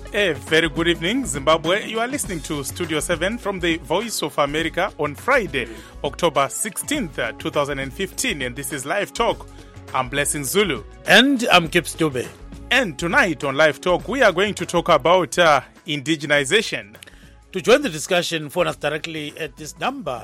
A very good evening, Zimbabwe. You are listening to Studio 7 from the Voice of America on Friday, October 16th, 2015. And this is Live Talk. I'm Blessing Zulu. And I'm Kip Stube. And tonight on Live Talk, we are going to talk about indigenization. To join the discussion, phone us directly at this number,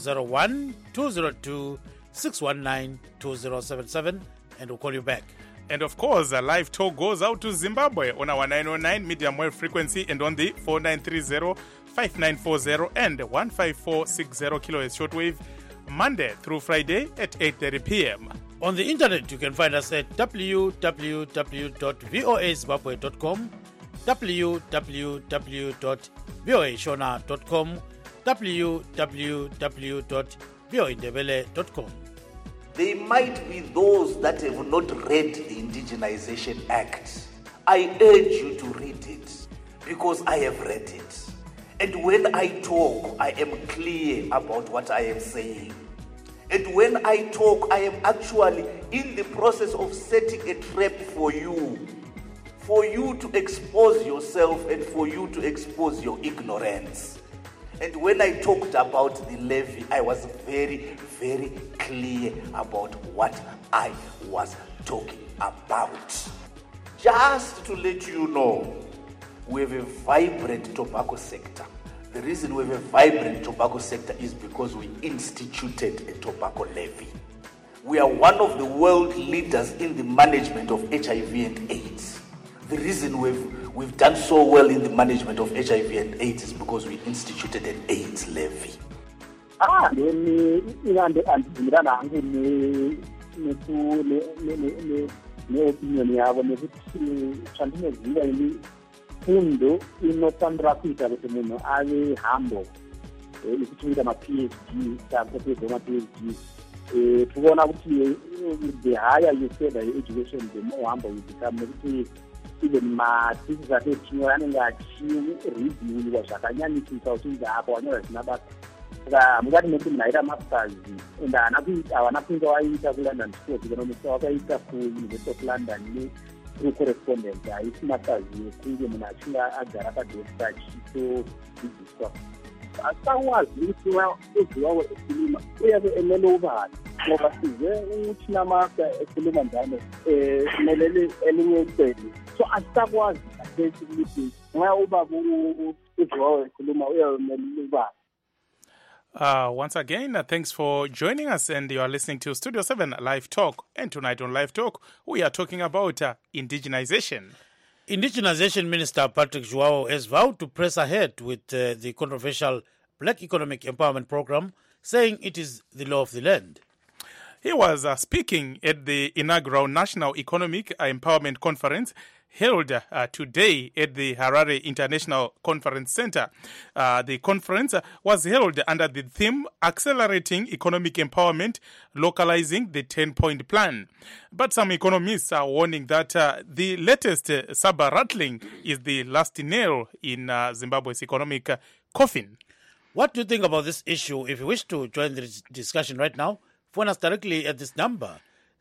001-202-619-2077, and we'll call you back. And of course, a Live Talk goes out to Zimbabwe on our 909 medium wave frequency and on the 4930-5940 and 15460 kilohertz shortwave, Monday through Friday at 8:30 p.m. On the internet, you can find us at www.voazimbabwe.com, www.voashona.com, www.voindebele.com. There might be those that have not read the Indigenization Act. I urge you to read it because I have read it. And when I talk, I am clear about what I am saying. And when I talk, I am actually in the process of setting a trap for you to expose yourself and for you to expose your ignorance. And when I talked about the levy, I was very, very clear about what I was talking about. Just to let you know, we have a vibrant tobacco sector. The reason we have a vibrant tobacco sector is because we instituted a tobacco levy. We are one of the world leaders in the management of HIV and AIDS. The reason we've done so well in the management of HIV and AIDS is because we instituted an AIDS levy. fundo inofanira kuita kuti munhu ave humble ichitoita ma-PhD takupedza ma-PhD tikuona kuti the higher you further your education the more humble you become nekuti even mathesis ake etinyo anenge achireviewiwa zvakanyanyisisa uchinzi apa wanyora zvina basa saka hamungati nekuti munhu aita masters and havana kunge waita kulondon school of economics wakaita kuuniversity of london through correspondence haisi masters yekunge munhu achinga agara padesta achitodzidziswa asawazi kuti uziwawo ekhuluma uyabe emele ubani ngoba size uthina masa ekhuluma njalo simelele elinye icele so asisakwazi kathethi ukuthi nxa ubaba uziwawo ekhuluma uyabe emele ubani. Once again, thanks for joining us, and you are listening to Studio 7 Live Talk. And tonight on Live Talk, we are talking about indigenization. Indigenization Minister Patrick Joao has vowed to press ahead with the controversial Black Economic Empowerment Program, saying it is the law of the land. He was speaking at the inaugural National Economic Empowerment Conference held today at the Harare International Conference Center. The conference was held under the theme Accelerating Economic Empowerment, Localizing the 10-Point Plan. But some economists are warning that the latest saber rattling is the last nail in Zimbabwe's economic coffin. What do you think about this issue? If you wish to join the discussion right now, phone us directly at this number,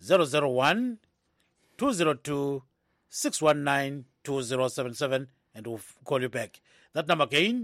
001-202-619-2077, and we'll call you back. That number again,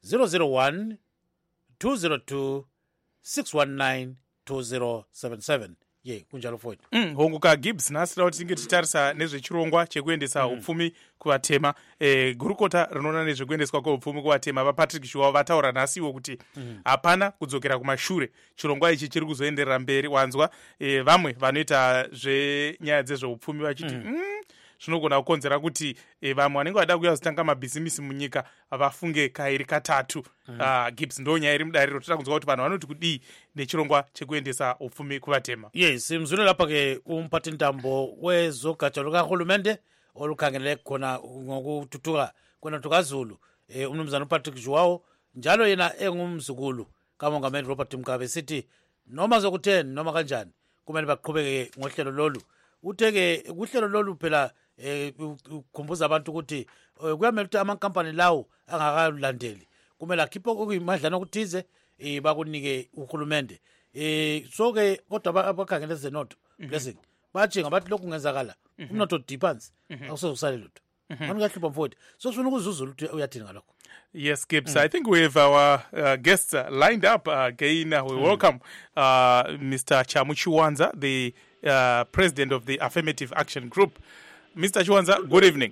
001-202-619-2077. Yeah, kunjalo futhi. Honguka Gibbs nasira kuti tinge titarisa nezvechirongwa chekuendesa upfumi kuvatema. Gurukota rinoona nezvekuendeswa kweupfumi kuvatema vaPatrick Joao vataura nhasiwo kuti hapana kudzokera kumashure. Chirongwa ichi chiri kuzoenderera mberi. Wanzwa vamwe vanoita zvenyaya dzezveupfumi vachiti zvinogona kukonzera kuti vamwe vanenge vada kuuya kuzotanga mabhizimisi munyika vafunge kairi katatu. Gibbs ndo nyaya iri mudariro. Toda kunzwa kuti vanhu vanoti kudii nechirongwa chekuendesa upfumi kuvatema. Yes, mzule lapha ke umphathi ntambo wezogatsha lukahulumende olukhangelele khona ngokuthuthukwa kweNtokazulu umnumzana uPatrick Joao njalo yena engumzukulu kaMongameli Robert Mugabe sithi noma zokutheni noma kanjani kumele baqhubeke ngohlelo lolu. Utheke kuhlelo lolu phela ukhumbuza abantu ukuthi kuyamele ukuthi amankampani lawo angakalandeli kumele akhiphe okuyimadlana okuthize bakunike uhulumende. So ke kodwa abakhangela zenotho blessing bathi ngabathi lokhu kungenzakala umnotho diphansi akusokusale lutho. Angahlupha mfowethu. So sifuna ukuzuzula ukuthi uyathini ngalokho. Yes, Gibbs. I think we have our guests lined up again. We welcome Mr. Chamu Chiwanza, the president of the Affirmative Action Group. Mr. Chiwanza, good evening.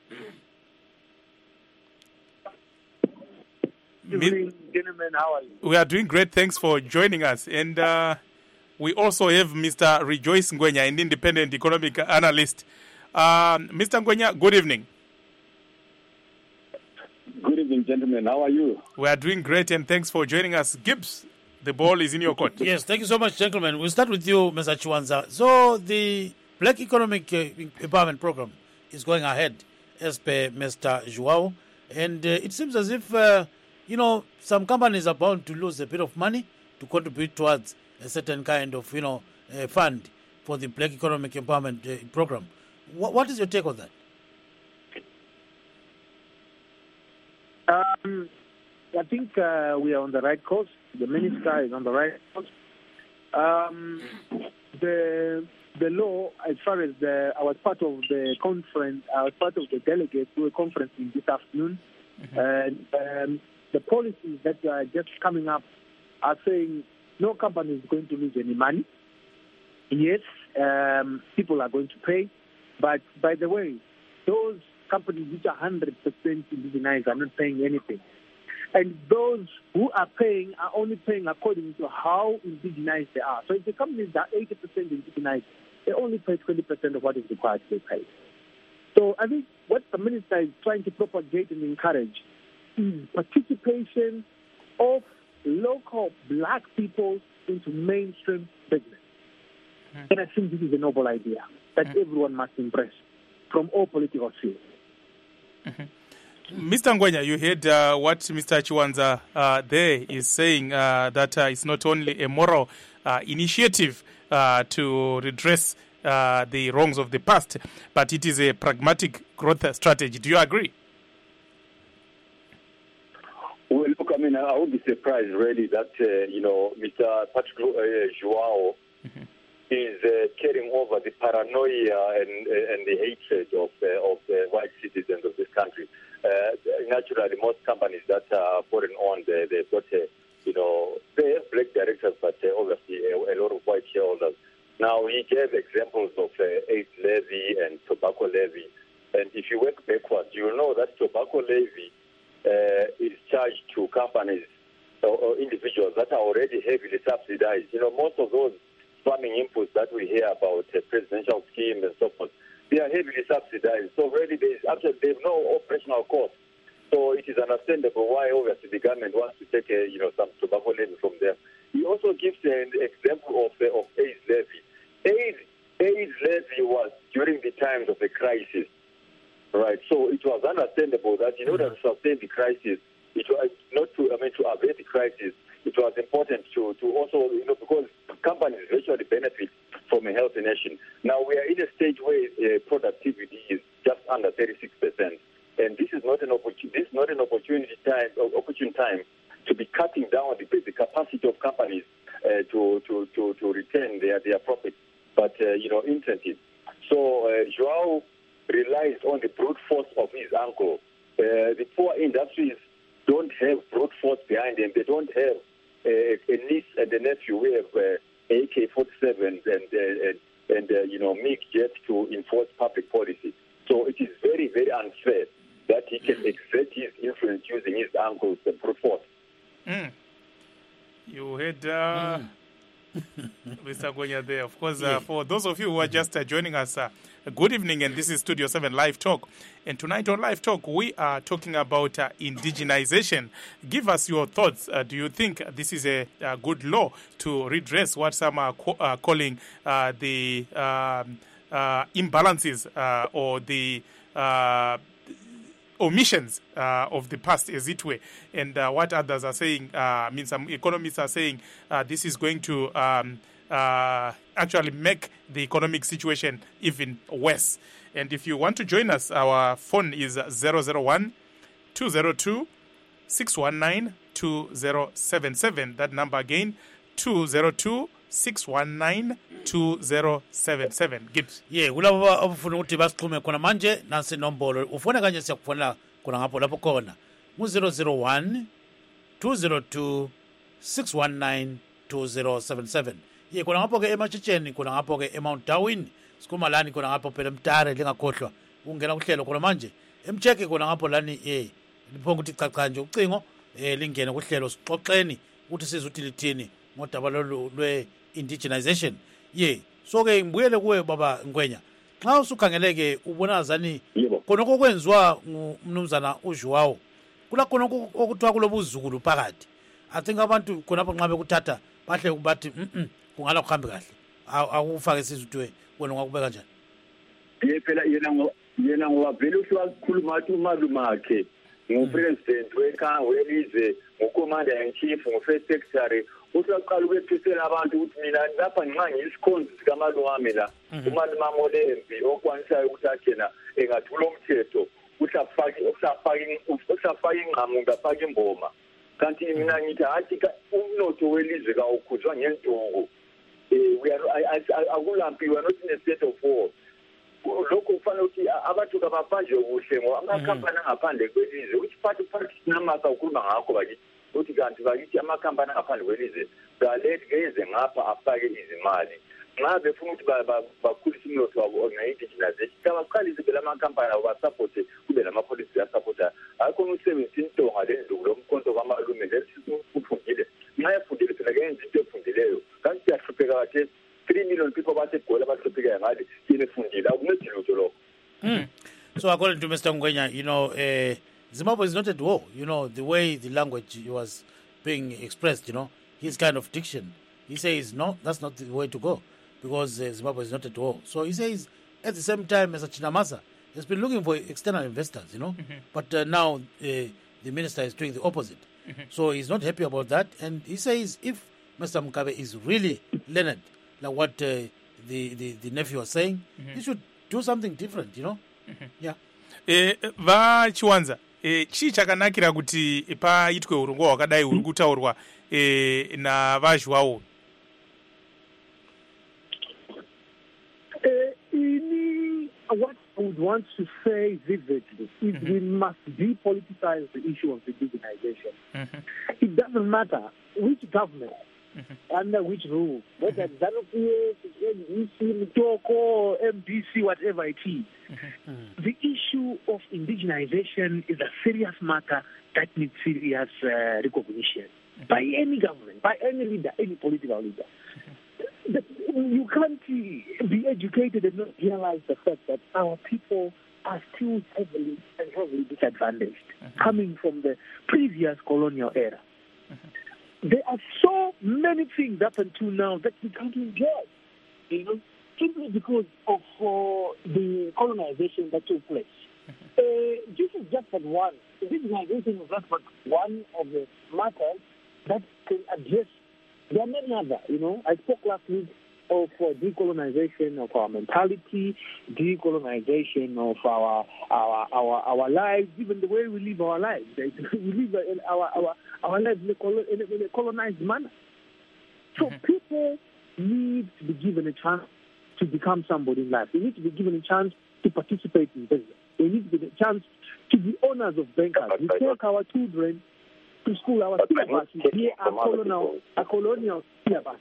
Good evening, gentlemen. How are you? We are doing great. Thanks for joining us. And we also have Mr. Rejoice Ngwenya, an independent economic analyst. Mr. Ngwenya, good evening. Good evening, gentlemen. How are you? We are doing great, and thanks for joining us. Gibbs, the ball is in your court. Yes, thank you so much, gentlemen. We'll start with you, Mr. Chiwanza. So the Black Economic Empowerment Program is going ahead as per Mr. Joao, and it seems as if, some companies are bound to lose a bit of money to contribute towards a certain kind of, fund for the Black Economic Empowerment Program. What is your take on that? I think we are on the right course. The minister is on the right course. The law, as far as I was part of the conference, I was part of the delegates to a conference this afternoon. And the policies that are just coming up are saying no company is going to lose any money. Yes, people are going to pay. But by the way, those companies which are 100% indigenized are not paying anything. And those who are paying are only paying according to how indigenized they are. So if the companies are 80% indigenized, they only pay 20% of what is required to be paid. So I think what the minister is trying to propagate and encourage is participation of local black people into mainstream business. And I think this is a noble idea that everyone must embrace from all political spheres. Mr. Ngwenya, you heard what Mr. Chiwanza there is saying, that it's not only a moral initiative to redress the wrongs of the past, but it is a pragmatic growth strategy. Do you agree? Well, look, I mean, I would be surprised, really, that, Mr. Patrick Joao is carrying over the paranoia and the hatred of the white citizens of this country. Naturally, most companies that are foreign-owned, they've got, they have black directors, but obviously a lot of white shareholders. Now, he gave examples of AIDS levy and tobacco levy. And if you work backwards, you will know that tobacco levy is charged to companies or individuals that are already heavily subsidized. Most of those farming inputs that we hear about, presidential scheme and so forth, they are heavily subsidized. So really, there's no operational cost. So it is understandable why, obviously, the government wants to take some tobacco levy from them. He also gives an example of AIDS levy. AIDS levy was during the times of a crisis, right? So it was understandable that in order to sustain the crisis, it was not to avert the crisis. It was important to also, because companies virtually benefit from a healthy nation. Now we are in a stage where productivity is just under 36%, and this is not an opportune time to be cutting down the capacity of companies to retain their profits, but incentives. So Joao relies on the brute force of his uncle. The poor industries don't have brute force behind them. They don't have a niece and a nephew. We have AK-47s and MiG jets to enforce public policy. So it is very, very unfair that he can exert his influence using his uncle's brute force. You heard Mr. Ngwenya there. Of course, for those of you who are just joining us, good evening, and this is Studio 7 Live Talk. And tonight on Live Talk, we are talking about indigenization. Give us your thoughts. Do you think this is a good law to redress what some are calling the imbalances or the omissions of the past, as it were, and what others are saying? Some economists are saying this is going to actually make the economic situation even worse. And if you want to join us, our phone is 001-202-619-2077. That number again, 202 002-619-2077. Gibbs. ye kulabo abafuna ukuthi basixhume khona manje nansi inombolo ufone kanje siyakufonela khona ngapho lapho khona ngu-001 202 619 2077 ye khona ngapho ke ematshitsheni khona ngapho ke emount darwin sikhuluma lani khona ngapho phela emtare lingakhohlwa ukungena kuhlelo khona manje emcheke khona ngapho lani liphonga ukuthi chacha nje ucingo lingene kuhlelo sixoxeni ukuthi siza ukuthi lithini ngodaba lwe-indigenization ye so-ke ngibuyele kuwe baba Ngwenya xa usukhangeleke ubona zani khonokho okwenziwa ngumnumzana uJuwawo kula khonokho okuthiwa kulobuzukulu phakathi I think abantu khonapho nxa bekuthatha bahle bathi kungala kuhambe kahle akufake sizwe wena ungakubeka kanjani phela yena ngowavele usiwakhuluma athi umalume akhe ngupresident welizwe ngucommander in chief ngu-first secretary usaqala ukwethisela abantu ukuthi mina lapha nxa ngiyisikhonzi sikamalume wami la umalume amolembi okwanisayo ukuthi athena engathula umthetho usafaka ingqamu ngafaka imboma kanti mina ngithi hathi umnotho welizwe kawukhuzwa ngentuku akulampi we are not in a state of war lokho kufanele ukuthi abantu kababanjwe kuhle ngoba amakhampani angaphandle kwelizwe which part sinamasa ukhuluma ngakho bakithi uthi kanti bakithi amakhampani angaphandle kwelizwe ngeze ngapha afake izimali nxa befuna ukuthi bakhulise umnotho wabo nge-indigenization kabaqalise phela amakhampani abo basapothe kube lamapolisi asapotha akhona u-17 tonga lendluku lomkhonto kwamalume ufundile nxa efundile phela kenza into efundileyo kanti siyahlupheka kathe 3 million people baseGoli abahluphekayo ngale yena efundile akuncedi lutho lokho. So according to Mr. Ngwenya, Zimbabwe is not at war. The way the language was being expressed, his kind of diction, he says, no, that's not the way to go because Zimbabwe is not at war. So he says, at the same time, Mr. Chinamasa has been looking for external investors, but now the minister is doing the opposite. So he's not happy about that. And he says if Mr. Mugabe is really learned, like what the nephew was saying, he should do something different, Yeah. Chiwanza, chii chakanakira kuti paitwe urongwa hwakadai huri kutaurwa navaJuwawo? What I would want to say vividly is we must depoliticize the issue of the indigenization. It doesn't matter which government, under which rule, whether ZANU-PF, NDC, Mtoko, MDC, whatever it is. The issue of indigenization is a serious matter that needs serious recognition by any government, by any leader, any political leader. You can't be educated and not realize the fact that our people are still heavily disadvantaged, coming from the previous colonial era. There are so many things up until now that we can't enjoy, simply because of the colonization that took place. This is just one. Indigenization is just one of the matters that can address. There are many other, I spoke last week of decolonization of our mentality, decolonization of our lives, even the way we live our lives. We live our lives in a colonized manner. So people need to be given a chance to become somebody in life. They need to be given a chance to participate in business. They need to be a chance to be owners of bankers. We take our children to school, our syllabus here are colonial syllabus.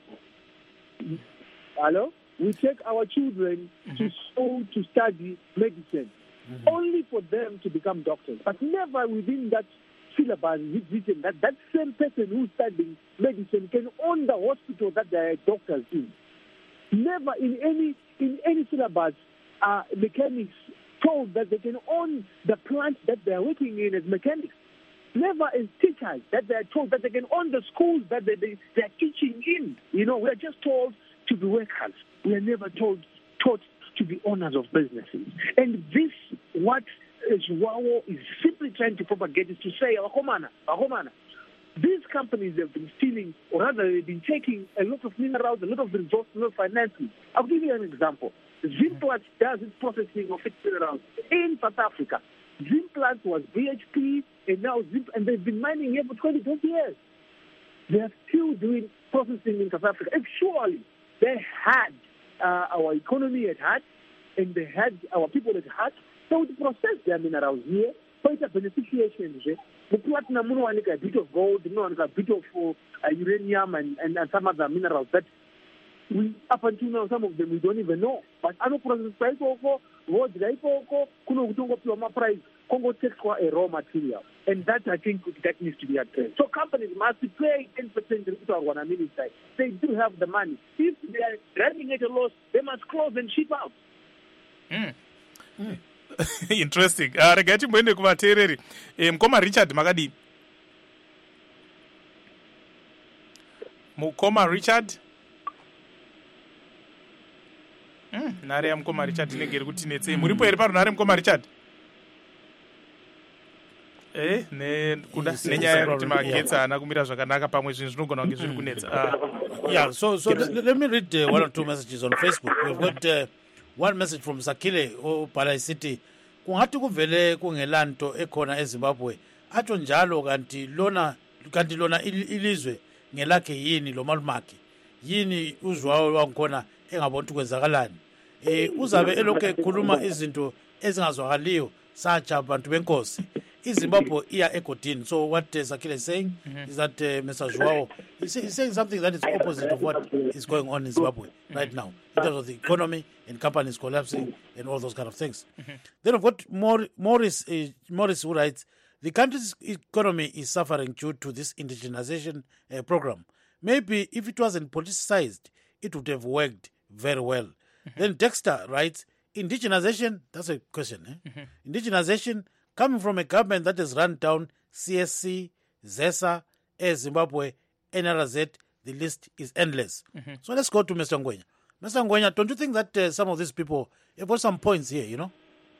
Hello? We take our children to school to study medicine, only for them to become doctors. But never within that syllabus is written that that same person who's studying medicine can own the hospital that they are doctors in. Never in any syllabus are mechanics told that they can own the plant that they are working in as mechanics. Never as teachers that they are told that they can own the schools that they are teaching in. We are just told to be workers. We are never taught to be owners of businesses. And this, what Juwawo is simply trying to propagate, is to say, Ahomana, these companies have been stealing, or rather they've been taking a lot of minerals, a lot of resources, a lot of financing. I'll give you an example. Zimplats does its processing of its minerals in South Africa. Zimplats was BHP, and now and they've been mining here for 20 years. They are still doing processing in South Africa. If surely they had our economy at heart and they had our people at heart, they would process their minerals here. So it's a beneficiation. The platinum, a bit of gold, a bit of uranium and some other minerals that we, up until now, some of them we don't even know. But I know process price also, what price, Congo takes for a raw material. And that, I think, that needs to be addressed. So companies must pay 10% to our 1 million side. They do have the money. If they are running at a loss, they must close and ship out. Interesting. Regai timboende kuvateereri. Mukoma Richard makadi. Mukoma Richard. Nhare yamukoma Richard inenge iri kutinetsei. Muripo here pano nhare mukoma Richard? Nenyaya yekuti magetsi haana kumira zvakanaka pamwe zvinhu zvinogona kunge zviri kunetsa. Yeah, so let me read 1 or 2 messages on Facebook. We've got one message from Sakile Palai City. Kungati kuvele kungelanto ekhona eZimbabwe. Atsho njalo kanti lona ilizwe ngelakhe yini lo malumaki. Yini uzwayo wangikhona engaboni kwenzakalani. Uzabe elokhu ekhuluma izinto ezingazwakaliyo sacha abantu benkosi. Zimbabwe iya egodini. So what Sakile is saying is that Mr. Joao is saying something that is opposite of what is going on in Zimbabwe right now in terms of the economy and companies collapsing and all those kind of things. Then I've got Morris who writes, the country's economy is suffering due to this indigenization program. Maybe if it wasn't politicized, it would have worked very well. Then Dexter writes, indigenization, that's a question. Indigenization coming from a government that has run down CSC, ZESA, Air Zimbabwe, NRZ, the list is endless. So let's go to Mr. Ngwenya. Mr. Ngwenya, don't you think that some of these people have got some points here, you know?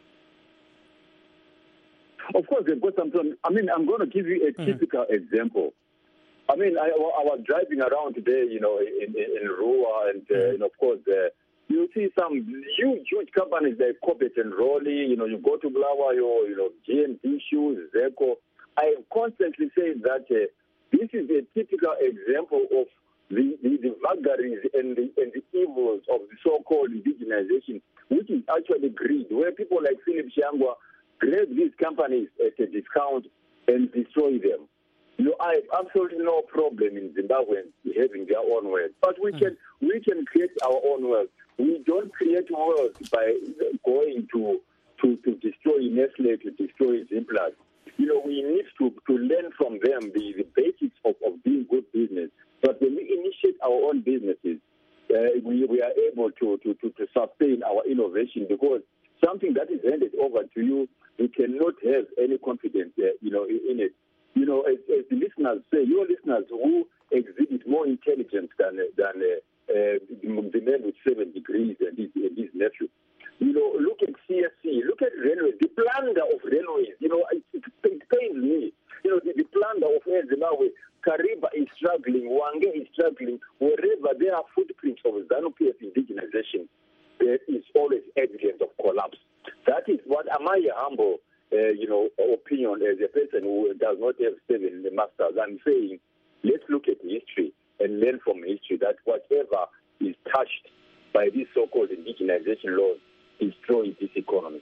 Of course, they've got some points. I mean, I'm going to give you a typical example. I mean, I was driving around today, you know, in Rua, and of course, you see some huge companies like Corbett and Rowley. You know, you go to Bulawayo, you know, GMT Shoes, Zeco. I constantly say that this is a typical example of the vagaries and the evils of the so-called indigenization, which is actually greed, where people like Philip Shangwa grab these companies at a discount and destroy them. You know, I have absolutely no problem in Zimbabwe having their own wealth, but we can create our own wealth. We don't create wealth by going to destroy Nestle, to destroy Zimplats. You know, we need to learn from them the basics of doing good business. But when we initiate our own businesses, we are able to sustain our innovation, because something that is handed over to you, you cannot have any confidence, you know, in it. You know, as the listeners say, your listeners who exhibit more intelligence than the man with 7 degrees and his nephew. You know, look at CSC, look at railways, the plunder of railways. You know, it pains me. You know, the plunder of Air Zimbabwe. Kariba is struggling, Wange is struggling. Wherever there are footprints of ZANU-PF indigenization, there is always evidence of collapse. That is what my humble, you know, opinion as a person who does not have 7 masters. I'm saying, let's look at history and learn from history that whatever is touched by these so-called indigenization laws destroys this economy.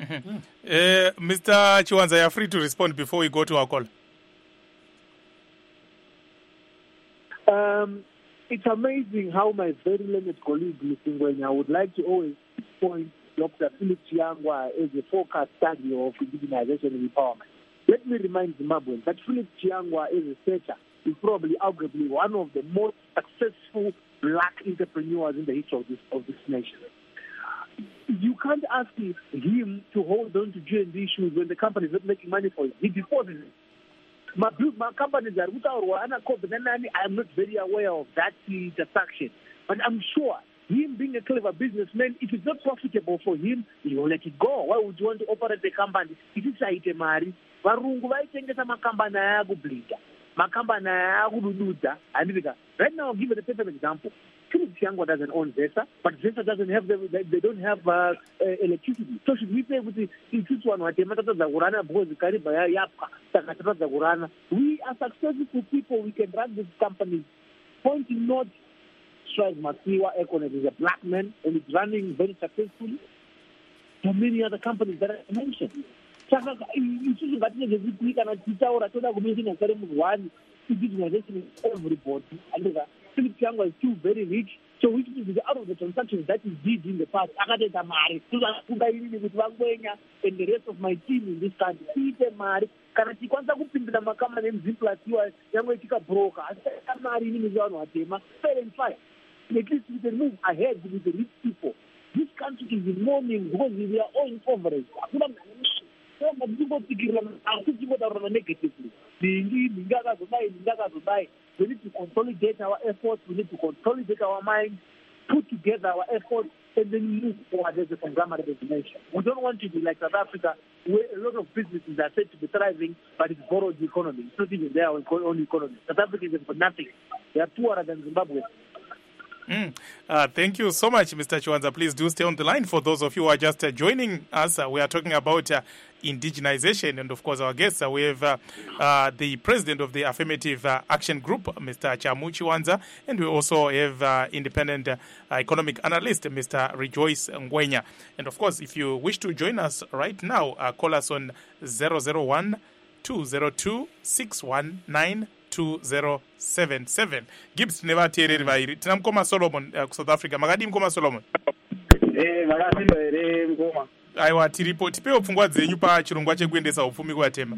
Mr. Chiwanza, you're free to respond before we go to our call. It's amazing how my very learned colleague, Mr. Ngwenya, would like to always point Dr. Philip Chiangwa as a forecast study of indigenization and empowerment. Let me remind Zimbabweans that Philip Chiangwa as a searcher is probably arguably one of the most successful black entrepreneurs in the history of this nation. You can't ask him to hold on to G&D issues when the company is not making money for it. He deposits it. My companies are I'm not very aware of that transaction. But I'm sure him being a clever businessman, if it's not profitable for him, he will let it go. Why would you want to operate the company? If it's a mari, varungu vaitengesa makambana ayakublida, makambana ayakudududa. Right now, I'll give you the perfect example. Philip Chiangwa doesn't own ZESA, but ZESA doesn't have they don't have electricity. So should we say with the one we are successful people, we can run these companies pointing not Strive Masiwa Econet is a black man and it's running very successfully. There are many other companies that I mentioned. Digitalization is everybody. Philip Tiangwa is still very rich. So which means out of the transactions that he did in the past, and the rest of my team in this country, kana tikwanisa kupindira makama nemziplasiwa yamwe tikabroka asi mari inini vanhu vatema fair and fine. At least we can move ahead with the rich people. This country is in mourning because we are all impoverished. Hakuna mnani. So ngatingotikirira asitingotaurana negatively. We need to consolidate our efforts. We need to consolidate our minds, put together our efforts, and then move forward as a conglomerate as a nation. We don't want to be like South Africa, where a lot of businesses are said to be thriving, but it's borrowed economy. It's not even their own economy. South Africa is for nothing. They are poorer than Zimbabwe. Thank you so much, Mr. Chiwanza. Please do stay on the line. For those of you who are just joining us, we are talking about indigenization. And, of course, our guests, we have the president of the Affirmative Action Group, Mr. Chamu Chiwanza, and we also have independent economic analyst, Mr. Rejoice Ngwenya. And, of course, if you wish to join us right now, call us on 001-202-619 2077. Gibbs nevateereri vairi. Tina mukoma Solomon South Africa. Makadi mukoma Solomon? Makasimba here mukoma. Aiwa, tiripo. Tipewo pfungwa dzenyu pachirongwa chekuendesa upfumi kuvatema.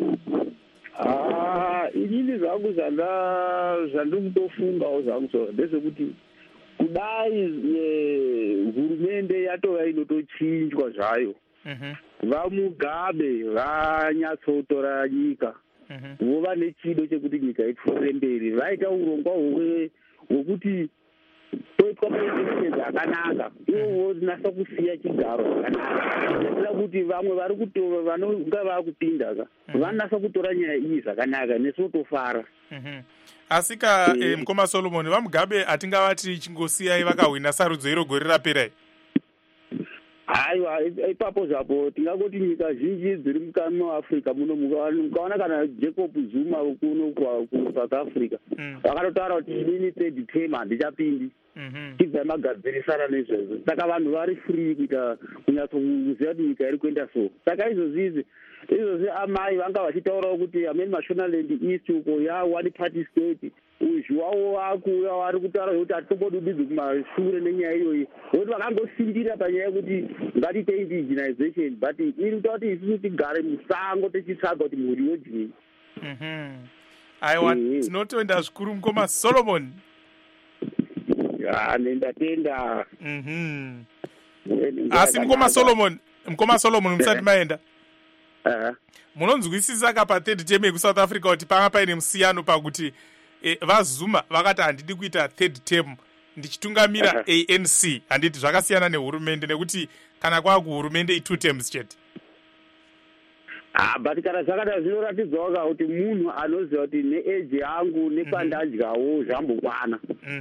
Inini zvangu zvandikutofungawo zvangu so ndezvekuti kudai hurumende yatova inotochinjwa zvayo. Vamugabe vanyatsotora nyika. Vova nechido chekuti nyika ipfuure mberi. Vaita urongwa hwokuti toitwa president akanaka, ivo vonasa kusiya chigaro zvakanaka. Kuti vamwe vari kutora vanonga vakupinda vanasa kutora nyaya iyi zvakanaka, nesu tofara. Asika mukoma Solomon, vamugabe atingavati chingosiyai vakahwina sarudzo iro gore rapera. Aiwa, ipapo zvapo tingangoti nyika zhinji dziri mukati meAfrica muno mukaona kana Jacob Zuma kuno kuSouth Africa vakatotaura kuti inini third term handichapindi chibva magadzirisana nezvezvo. Saka vanhu vari free kuita kunyatsokuziva kuti nyika iri kuenda so. Saka izvozvi amai vanga vachitaurawo kuti amene Mashonaland East uko one party state uzhwawo akuuya vari kutaura kuti hatimbodudidzi kumashure nenyaya iyoyi, nokuti vakangosindira panyaya yekuti ngatiite indigenization, but iri kutaura kuti isusu tigare musango tichitsvaga kuti mhuri yodini. Aiwa, tinotoenda zvikuru mukoma Solomon. Nendatenda. Asi mukoma Solomon musati maenda. Munonzwisisa kapa third term yekuSouth Africa kuti panga paine musiyano pakuti vaZuma vakati handidi kuita third term ndichitungamira ANC, handiti zvakasiyana nehurumende, nekuti kana kwakuhurumende 2 terms chete. But kana zvakada zvinoratidzawo kuti munhu anoziva kuti neage yangu nepandadyawo zvambokwana.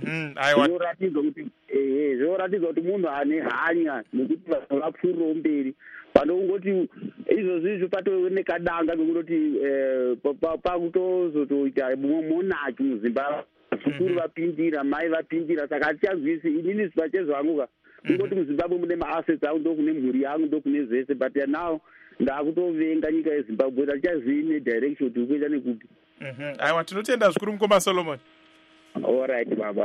Zvinoratidza kuti munhu ane hanya nekuti vanhu vapfuurirawo mberi. Panongoti izvozvizvo patoonekadanga nokutoti pakutozotoita monaki muZimbabwe, zukuru vapindira, mai vapindira. Saka hatichazvisi inini zvipachezo hanguka kungoti muZimbabwe mune maassets angu ndokune mhuri yangu ndokune zvese, but now ndakutovenga nyika yeZimbabwe. Hatichazivi nedirection kuti ukuita nekupi. Aiwa, tinotenda zvikuru mukoma Solomon. All right, baba.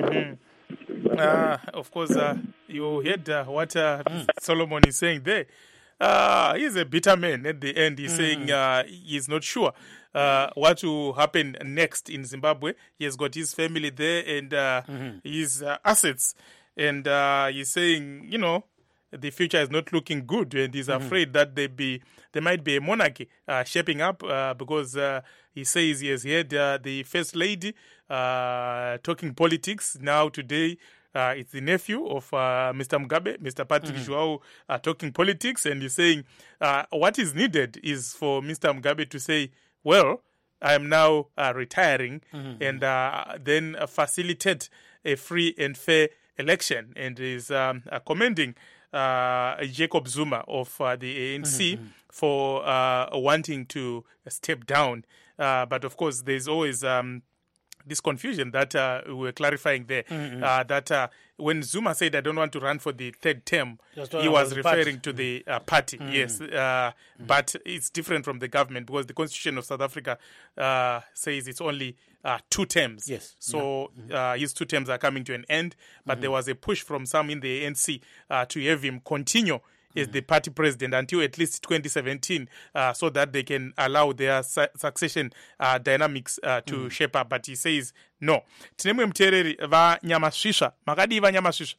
Of course, you heard what Solomon is saying there. He's a bitter man at the end. He's saying he's not sure what will happen next in Zimbabwe. He has got his family there and his assets. And he's saying, the future is not looking good, and he's afraid that there might be a monarchy shaping up because he says he has heard the First Lady talking politics. Now today, it's the nephew of Mr. Mugabe, Mr. Patrick Joao, talking politics, and he's saying what is needed is for Mr. Mugabe to say, well, I am now retiring, and then facilitate a free and fair election, and is commending Jacob Zuma of the ANC for wanting to step down. But of course, there's always this confusion that we were clarifying there, that when Zuma said, I don't want to run for the third term, he was referring to the party, yes. But it's different from the government because the Constitution of South Africa says it's only 2 terms. Yes. So his 2 terms are coming to an end, but there was a push from some in the ANC to have him continue as the party president until at least 2017 so that they can allow their succession dynamics to shape up. But he says no. Tinemwe mtereri va Nyamasvisva. Makadi va Nyamasvisva.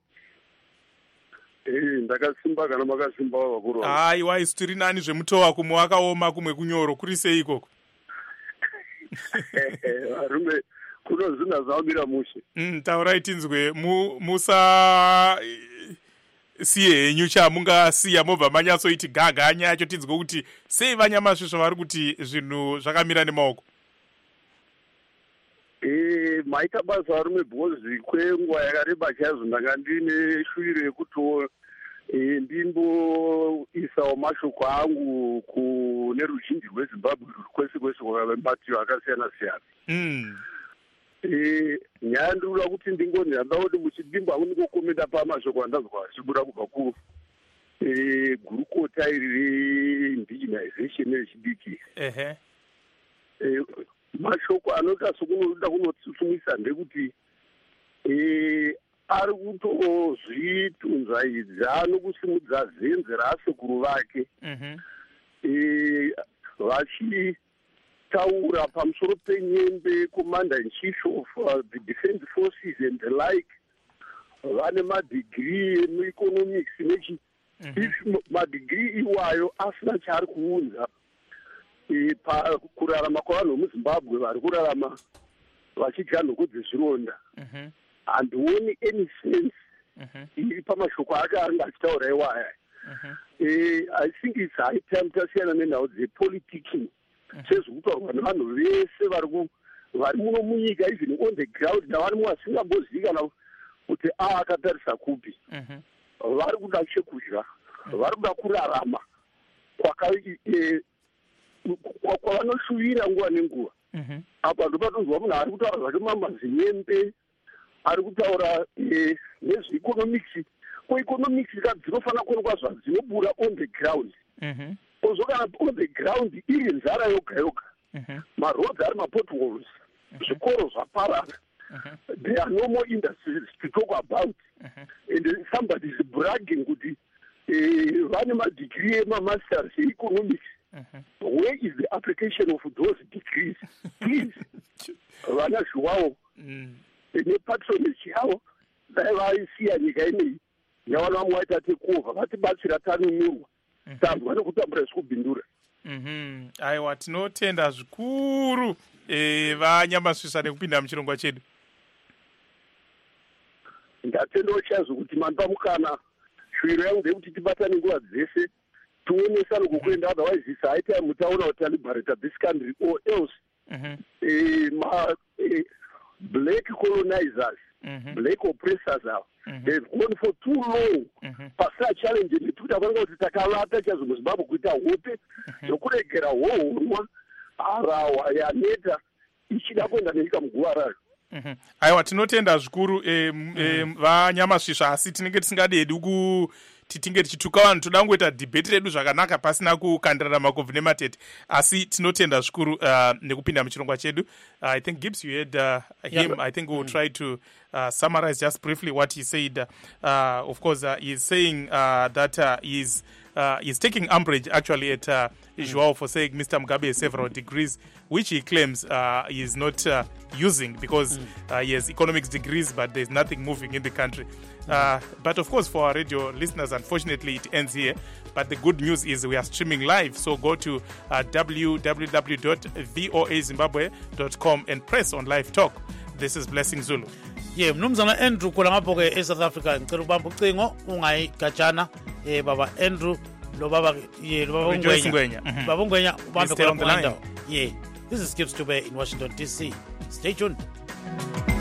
Ndakasimba kana makasimba vakuru. Aiwa isitiri nani zvemutova kumwe wakaoma kumwe kunyoro kuri sei ikoko. Varume kuno zvinhu zvamira mushe. Taurai tinzwe musa siye henyu chamungasiya mobva manyatsoiti gaga nyacho tinzwe kuti sei vaNyamasvisva vari kuti zvinhu zvakamira nemaoko. Maita basa varume bhozi kwenguva yakareba chaizvo ndanga ndine shuviro yekuti ndimboisawo mashoko angu kune ruzhinji rweZimbabwe ruri kwese kwese kwamabatiyo akasiyana siyana. Nyaya ndinoda kuti ndingonzwa kuti muchidimba munikokomenda pamashoko andazwa achibuda kubva gurukota iri reindigenization rechidiki. Mashoko anoita sokunoda kunotsutsumisa ndekuti ari kutozvitunzaidza nokusimudza zenze rasekuru vake vachitaura pamusoro penyembe commander in chief of the defense forces and the like. Vane madegree emueconomics nechi if madegree iwayo asina chaari kuunza kurarama kwavanhu muZimbabwe vari kurarama vachidya nhoko dzezvironda. Handioni any sense iri pamashoko ake aringa achitaura iwaya. I think it's high time tasiyana nenhau dzepoliticking sezvokutaurwa nevanhu vese vari muno munyika even on the ground navari muvasingambozivi kana kuti akatarisa kupi. Vari kuda chekudya, vari kuda kurarama kwavanoshuvira nguva nenguva. Apa ndopatonzwa munhu ari kutaura zvake mamazinyembe, ari kutaura nezveeconomics. Koeconomics dzinofanira kuonekwa zvadzinobura on the ground. Ozo kana on the ground iri nzara yoga yoga. Maroads ari mapotholes, zvikoro zvaparara. There are no more industries to talk about. And somebody is bragging kuti vane madegree emamasters economics. Where is the application of those degrees? Please, vana Joao nepatronage yavo dai vaisiya nyika ineyi yavana vamwe vaita tekova vatibatsira tanunurwa tanzwa nekutambura zvikubhindura. Aiwa, tinotenda zvikuru vaNyamasvisva nekupinda muchirongwa chedu. Ndatendawo chaizvo kuti manipa mukana. Shuviro yangu ndeyekuti tibatane nguva dzese tionesane kukwenda, otherwise it's high time mutaona kuti liberate this country or else black colonizers, black oppressors avo they've gone for too long pasina challenge nekuti avanenge kuti takavata chaizvo muZimbabwe kuita hope zokuregera hohonwa harahwa yaneta ichida kuenda nenyika muguva rayo. Aiwa, tinotenda zvikuru vaNyamasvisva, asi tinenge tisingadedi kuti tinge tichituka vanhu, toda kungoita debate redu zvakanaka pasina kukandirana makovhu nematete, asi tinotenda zvikuru nekupinda muchirongwa chedu. I think Gibbs, you had him. I think we'll try to summarize just briefly what he said. Of course, he's saying that he's taking umbrage actually at Joao for saying Mr. Mugabe has several degrees, which he claims he is not using because he has economics degrees, but there's nothing moving in the country. But of course, for our radio listeners, unfortunately, it ends here. But the good news is we are streaming live. So go to www.voazimbabwe.com and press on live talk. This is Blessing Zulu. Ye mnumzana Andrew kula ngapo South Africa ngicela ubamba ucingo ungayigajana baba Andrew lo baba Ngwenya baba Ngwenya ubambe kula. Yeah, this is Gibbs Dube in Washington DC. Stay tuned.